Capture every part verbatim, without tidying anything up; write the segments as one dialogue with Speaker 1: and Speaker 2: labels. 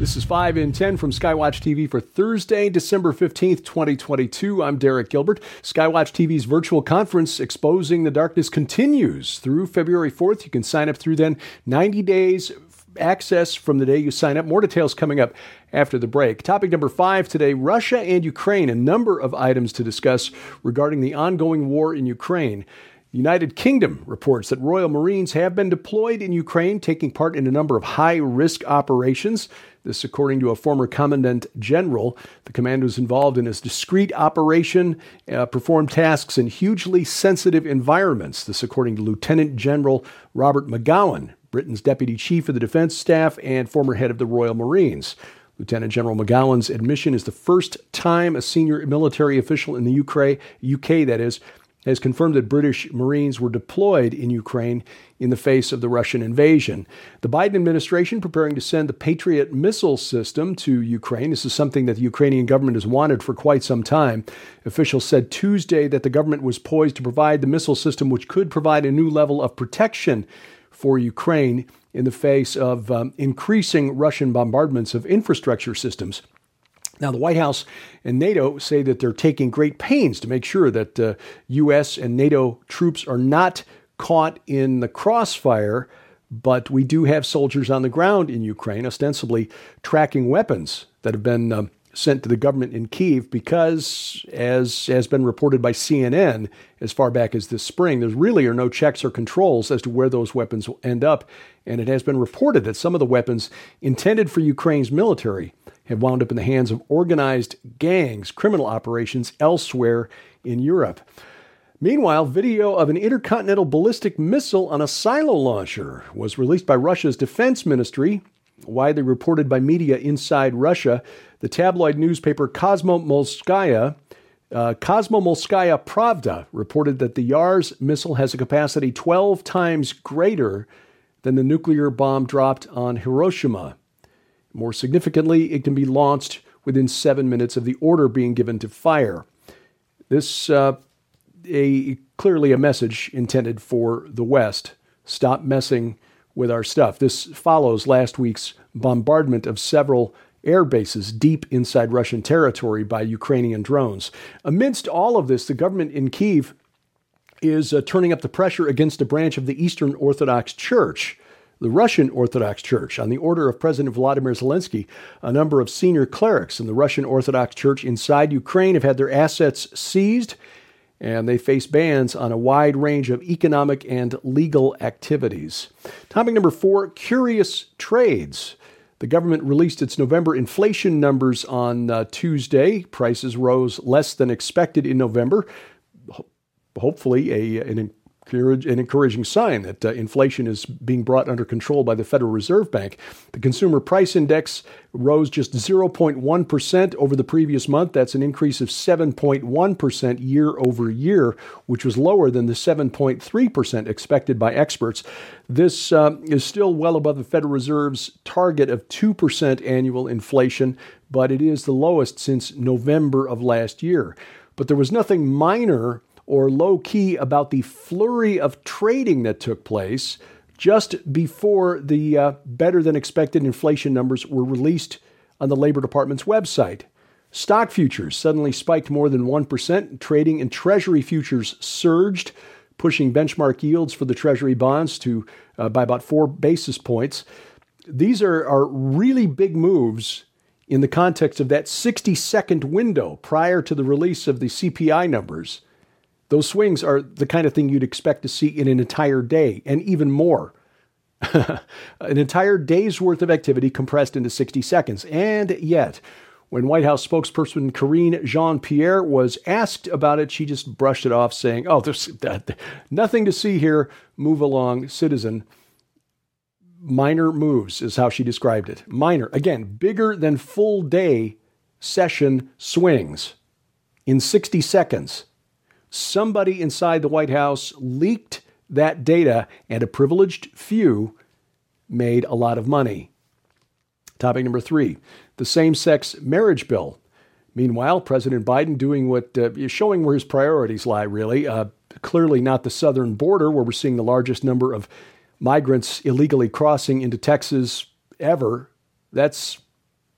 Speaker 1: This is five in ten from Skywatch T V for Thursday, December fifteenth, twenty twenty-two. I'm Derek Gilbert. Skywatch T V's virtual conference Exposing the Darkness continues through February fourth. You can sign up through then. ninety days access from the day you sign up. More details coming up after the break. Topic number five today, Russia and Ukraine. A number of items to discuss regarding the ongoing war in Ukraine. The United Kingdom reports that Royal Marines have been deployed in Ukraine, taking part in a number of high-risk operations. This, according to a former Commandant General. The commandos involved in this discreet operation uh, performed tasks in hugely sensitive environments. This, according to Lieutenant General Robert McGowan, Britain's Deputy Chief of the Defense Staff and former head of the Royal Marines. Lieutenant General McGowan's admission is the first time a senior military official in the U K, U K that is, has confirmed that British Marines were deployed in Ukraine in the face of the Russian invasion. The Biden administration preparing to send the Patriot missile system to Ukraine. This is something that the Ukrainian government has wanted for quite some time. Officials said Tuesday that the government was poised to provide the missile system, which could provide a new level of protection for Ukraine in the face of um, increasing Russian bombardments of infrastructure systems. Now, the White House and NATO say that they're taking great pains to make sure that uh, U S and NATO troops are not caught in the crossfire, but we do have soldiers on the ground in Ukraine, ostensibly tracking weapons that have been um, sent to the government in Kyiv because, as has been reported by C N N as far back as this spring, there really are no checks or controls as to where those weapons will end up. And it has been reported that some of the weapons intended for Ukraine's military have wound up in the hands of organized gangs, criminal operations elsewhere in Europe. Meanwhile, video of an intercontinental ballistic missile on a silo launcher was released by Russia's defense ministry, widely reported by media inside Russia. The tabloid newspaper Komsomolskaya, uh, Komsomolskaya Pravda reported that the Yars missile has a capacity twelve times greater than the nuclear bomb dropped on Hiroshima. More significantly, it can be launched within seven minutes of the order being given to fire. This uh, a clearly a message intended for the West. Stop messing with our stuff. This follows last week's bombardment of several air bases deep inside Russian territory by Ukrainian drones. Amidst all of this, the government in Kyiv is uh, turning up the pressure against a branch of the Eastern Orthodox Church, the Russian Orthodox Church. On the order of President Vladimir Zelensky, a number of senior clerics in the Russian Orthodox Church inside Ukraine have had their assets seized, and they face bans on a wide range of economic and legal activities. Topic number four, curious trades. The government released its November inflation numbers on uh, Tuesday. Prices rose less than expected in November. Ho- hopefully, a, an an encouraging sign that uh, inflation is being brought under control by the Federal Reserve Bank. The Consumer Price Index rose just zero point one percent over the previous month. That's an increase of seven point one percent year over year, which was lower than the seven point three percent expected by experts. This uh, is still well above the Federal Reserve's target of two percent annual inflation, but it is the lowest since November of last year. But there was nothing minor or low-key about the flurry of trading that took place just before the uh, better-than-expected inflation numbers were released on the Labor Department's website. Stock futures suddenly spiked more than one percent. Trading in Treasury futures surged, pushing benchmark yields for the Treasury bonds to uh, by about four basis points. These are, are really big moves in the context of that sixty-second window prior to the release of the C P I numbers. Those swings are the kind of thing you'd expect to see in an entire day, and even more. An entire day's worth of activity compressed into sixty seconds. And yet, when White House spokesperson Karine Jean-Pierre was asked about it, she just brushed it off, saying, oh, there's nothing to see here. Move along, citizen. Minor moves is how she described it. Minor. Again, bigger than full day session swings in sixty seconds. Somebody inside the White House leaked that data, and a privileged few made a lot of money. Topic number three, the same-sex marriage bill. Meanwhile, President Biden doing what uh, is showing where his priorities lie, really. Uh, clearly not the southern border, where we're seeing the largest number of migrants illegally crossing into Texas ever. That's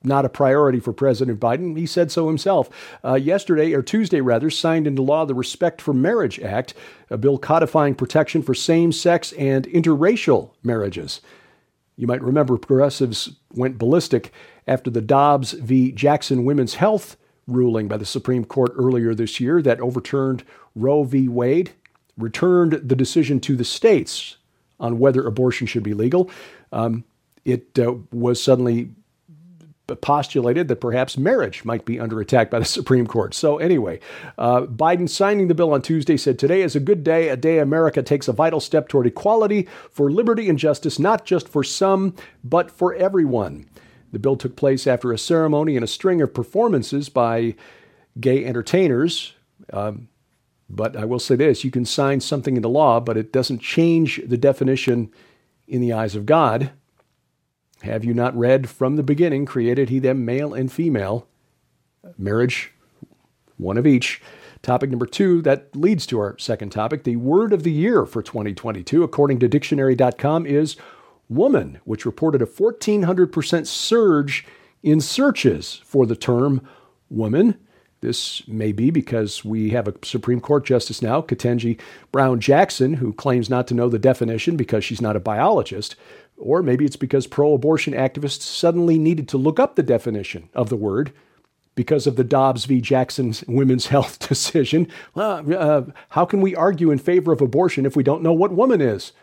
Speaker 1: not a priority for President Biden. He said so himself. Uh, yesterday, or Tuesday rather, signed into law the Respect for Marriage Act, a bill codifying protection for same-sex and interracial marriages. You might remember progressives went ballistic after the Dobbs v. Jackson Women's Health ruling by the Supreme Court earlier this year that overturned Roe v. Wade, returned the decision to the states on whether abortion should be legal. Um, it uh, was suddenly postulated that perhaps marriage might be under attack by the Supreme Court. So anyway, uh, Biden signing the bill on Tuesday said, "Today is a good day, a day America takes a vital step toward equality for liberty and justice, not just for some, but for everyone." The bill took place after a ceremony and a string of performances by gay entertainers. Um, but I will say this, you can sign something into law, but it doesn't change the definition in the eyes of God. Have you not read, from the beginning created he them male and female, marriage, one of each. Topic number two, that leads to our second topic. The word of the year for twenty twenty-two, according to dictionary dot com, is woman, which reported a fourteen hundred percent surge in searches for the term woman. This may be because we have a Supreme Court justice now, Ketanji Brown Jackson, who claims not to know the definition because she's not a biologist. Or maybe it's because pro-abortion activists suddenly needed to look up the definition of the word because of the Dobbs v. Jackson's Women's Health decision. Well, uh, how can we argue in favor of abortion if we don't know what woman is?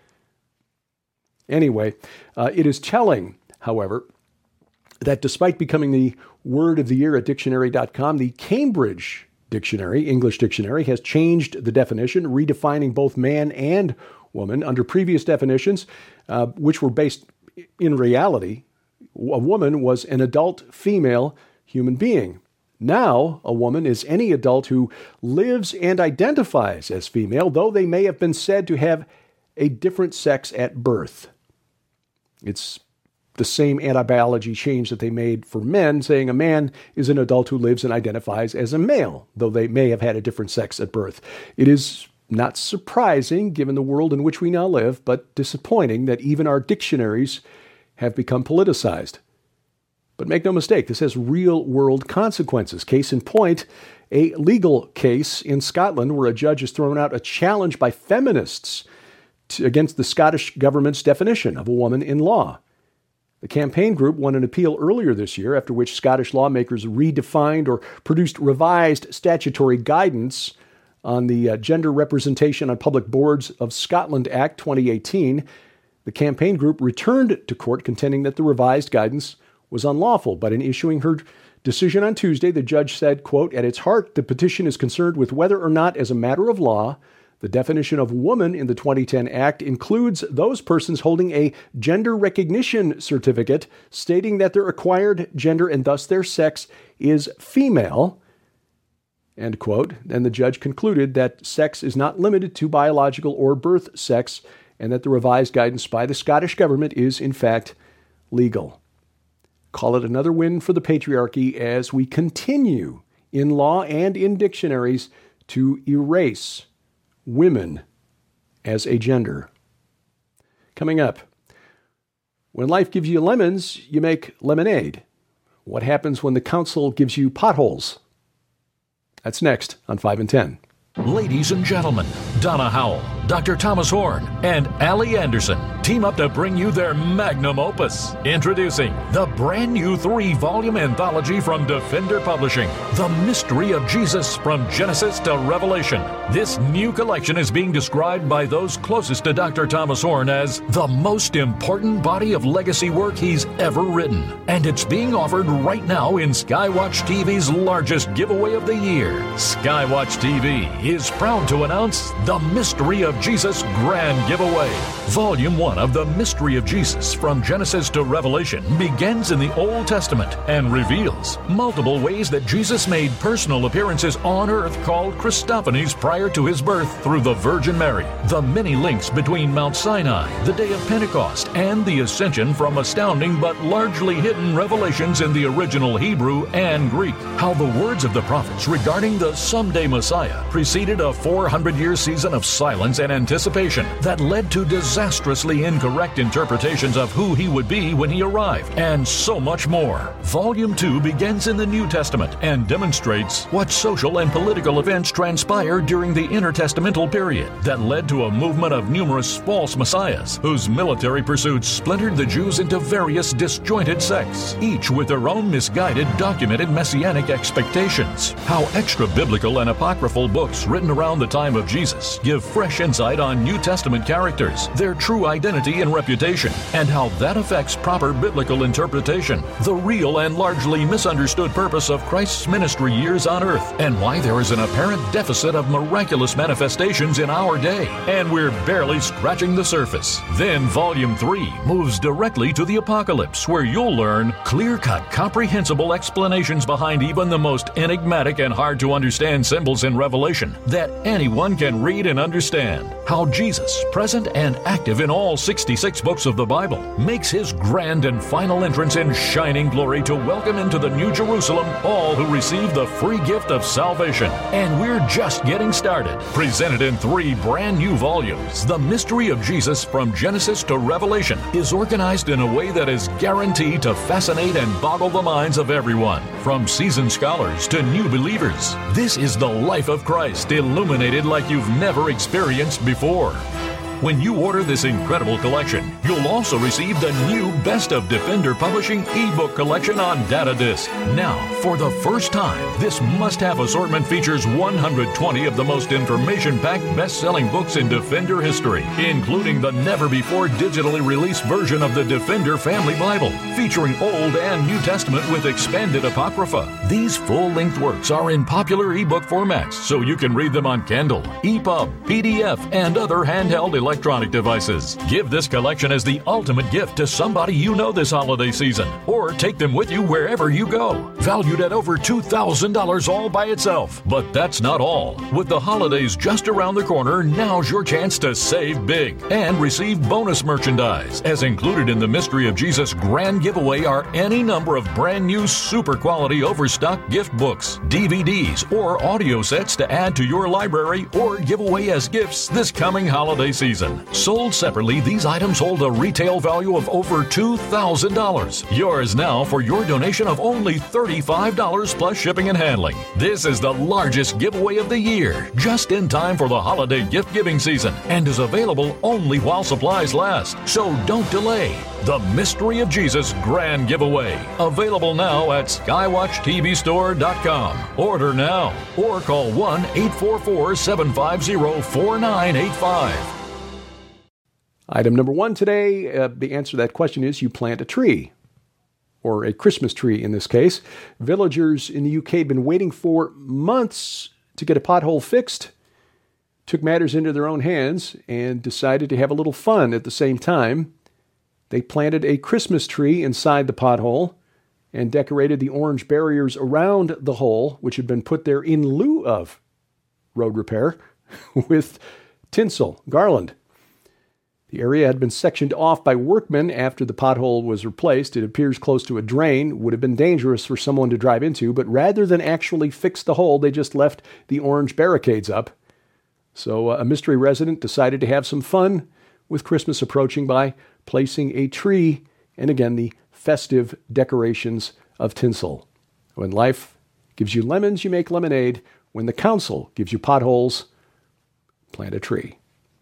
Speaker 1: Anyway, uh, it is telling, however, that despite becoming the word of the year at dictionary dot com, the Cambridge Dictionary, English Dictionary, has changed the definition, redefining both man and woman. Under previous definitions, uh, which were based in reality, a woman was an adult female human being. Now, a woman is any adult who lives and identifies as female, though they may have been said to have a different sex at birth. It's the same anti-biology change that they made for men, saying a man is an adult who lives and identifies as a male, though they may have had a different sex at birth. It is not surprising, given the world in which we now live, but disappointing that even our dictionaries have become politicized. But make no mistake, this has real-world consequences. Case in point, a legal case in Scotland where a judge has thrown out a challenge by feminists to, against the Scottish government's definition of a woman in law. The campaign group won an appeal earlier this year, after which Scottish lawmakers redefined or produced revised statutory guidance on the uh, Gender Representation on Public Boards of Scotland Act twenty eighteen. The campaign group returned to court contending that the revised guidance was unlawful, but in issuing her decision on Tuesday, the judge said, quote, "At its heart, the petition is concerned with whether or not, as a matter of law, the definition of woman in the twenty ten Act includes those persons holding a gender recognition certificate stating that their acquired gender and thus their sex is female," end quote. And the judge concluded that sex is not limited to biological or birth sex, and that the revised guidance by the Scottish government is, in fact, legal. Call it another win for the patriarchy as we continue in law and in dictionaries to erase women as a gender. Coming up, when life gives you lemons, you make lemonade. What happens when the council gives you potholes? That's next on five and ten.
Speaker 2: Ladies and gentlemen, Donna Howell, Doctor Thomas Horn, and Allie Anderson team up to bring you their magnum opus. Introducing the brand new three-volume anthology from Defender Publishing, The Mystery of Jesus from Genesis to Revelation. This new collection is being described by those closest to Doctor Thomas Horn as the most important body of legacy work he's ever written. And it's being offered right now in Skywatch T V's largest giveaway of the year. Skywatch T V is proud to announce The Mystery of Jesus Grand Giveaway. Volume one of The Mystery of Jesus from Genesis to Revelation begins in the Old Testament and reveals multiple ways that Jesus made personal appearances on earth called Christophanies prior to his birth through the Virgin Mary. The many links between Mount Sinai, the day of Pentecost, and the Ascension from astounding but largely hidden revelations in the original Hebrew and Greek. How the words of the prophets regarding the someday Messiah preceded a four hundred year season of silence and anticipation that led to disastrously vastly incorrect interpretations of who he would be when he arrived, and so much more. Volume two begins in the New Testament and demonstrates what social and political events transpired during the intertestamental period that led to a movement of numerous false messiahs whose military pursuits splintered the Jews into various disjointed sects, each with their own misguided documented messianic expectations. How extra-biblical and apocryphal books written around the time of Jesus give fresh insight on New Testament characters, their true identity and reputation, and how that affects proper biblical interpretation, the real and largely misunderstood purpose of Christ's ministry years on earth, and why there is an apparent deficit of miraculous manifestations in our day, and we're barely scratching the surface. Then Volume three moves directly to the Apocalypse, where you'll learn clear-cut, comprehensible explanations behind even the most enigmatic and hard-to-understand symbols in Revelation that anyone can read and understand. How Jesus, present and active in all sixty-six books of the Bible, makes his grand and final entrance in shining glory to welcome into the New Jerusalem all who receive the free gift of salvation. And we're just getting started. Presented in three brand new volumes, The Mystery of Jesus from Genesis to Revelation is organized in a way that is guaranteed to fascinate and boggle the minds of everyone, from seasoned scholars to new believers. This is the life of Christ illuminated like you've never experienced before. When you order this incredible collection, you'll also receive the new Best of Defender Publishing ebook collection on data disc. Now, for the first time, this must-have assortment features one hundred twenty of the most information-packed best-selling books in Defender history, including the never-before digitally released version of the Defender Family Bible, featuring Old and New Testament with expanded Apocrypha. These full-length works are in popular ebook formats, so you can read them on Kindle, E P U B, P D F, and other handheld electronic devices. Give this collection as the ultimate gift to somebody you know this holiday season, or take them with you wherever you go. Valued at over two thousand dollars all by itself. But that's not all. With the holidays just around the corner, now's your chance to save big and receive bonus merchandise. As included in the Mystery of Jesus Grand Giveaway are any number of brand new super quality overstock gift books, D V Ds, or audio sets to add to your library or give away as gifts this coming holiday season. Sold separately, these items hold a retail value of over two thousand dollars. Yours now for your donation of only thirty-five dollars plus shipping and handling. This is the largest giveaway of the year, just in time for the holiday gift-giving season, and is available only while supplies last. So don't delay. The Mystery of Jesus Grand Giveaway. Available now at skywatch t v store dot com. Order now or call one eight four four, seven five zero, four nine eight five.
Speaker 1: Item number one today, uh, the answer to that question is you plant a tree, or a Christmas tree in this case. Villagers in the U K have been waiting for months to get a pothole fixed, took matters into their own hands, and decided to have a little fun at the same time. They planted a Christmas tree inside the pothole and decorated the orange barriers around the hole, which had been put there in lieu of road repair, with tinsel, garland. The area had been sectioned off by workmen after the pothole was replaced. It appears close to a drain, would have been dangerous for someone to drive into, but rather than actually fix the hole, they just left the orange barricades up. So uh, a mystery resident decided to have some fun with Christmas approaching by placing a tree and, again, the festive decorations of tinsel. When life gives you lemons, you make lemonade. When the council gives you potholes, plant a tree.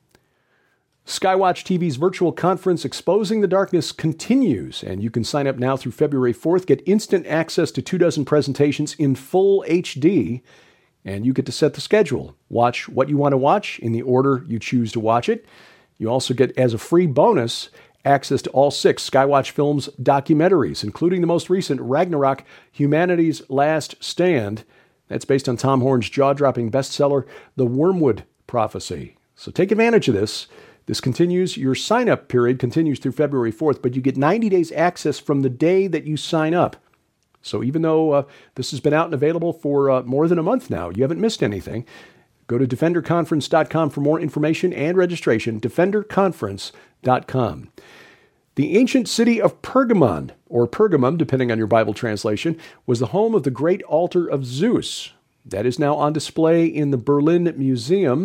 Speaker 1: Skywatch T V's virtual conference Exposing the Darkness continues, and you can sign up now through February fourth, get instant access to two dozen presentations in full H D, and you get to set the schedule. Watch what you want to watch in the order you choose to watch it. You also get, as a free bonus, access to all six Skywatch Films documentaries, including the most recent Ragnarok, Humanity's Last Stand. That's based on Tom Horn's jaw-dropping bestseller, The Wormwood Prophecy. So take advantage of this. This continues, your sign-up period continues through February fourth, but you get ninety days access from the day that you sign up. So even though uh, this has been out and available for uh, more than a month now, you haven't missed anything. Go to defender conference dot com for more information and registration, defender conference dot com. The ancient city of Pergamon, or Pergamum, depending on your Bible translation, was the home of the great altar of Zeus. That is now on display in the Berlin Museum.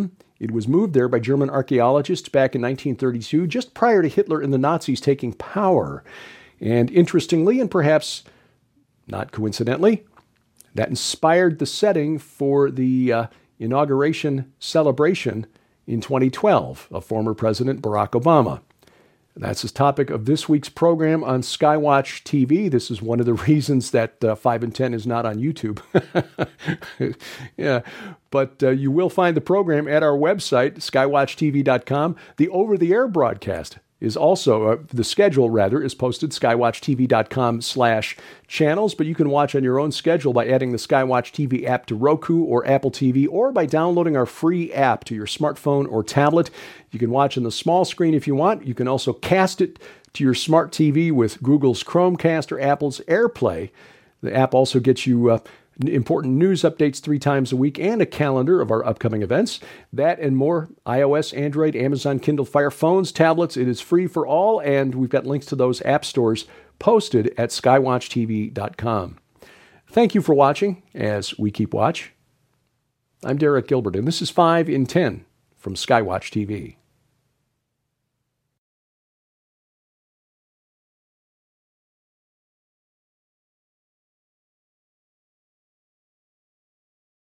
Speaker 1: It was moved there by German archaeologists back in nineteen thirty-two, just prior to Hitler and the Nazis taking power. And interestingly, and perhaps not coincidentally, that inspired the setting for the uh, inauguration celebration in twenty twelve of former President Barack Obama. That's the topic of this week's program on Skywatch T V. This is one of the reasons that uh, five and ten is not on YouTube. yeah, but uh, you will find the program at our website, skywatch t v dot com. The over-the-air broadcast is also, uh, the schedule rather, is posted skywatch t v dot com slash channels, but you can watch on your own schedule by adding the Skywatch T V app to Roku or Apple T V, or by downloading our free app to your smartphone or tablet. You can watch on the small screen if you want. You can also cast it to your smart T V with Google's Chromecast or Apple's AirPlay. The app also gets you uh, important news updates three times a week and a calendar of our upcoming events. That and more, iOS, Android, Amazon Kindle Fire phones, tablets. It is free for all, and we've got links to those app stores posted at skywatch t v dot com. Thank you for watching as we keep watch. I'm Derek Gilbert, and this is five in ten from Skywatch T V.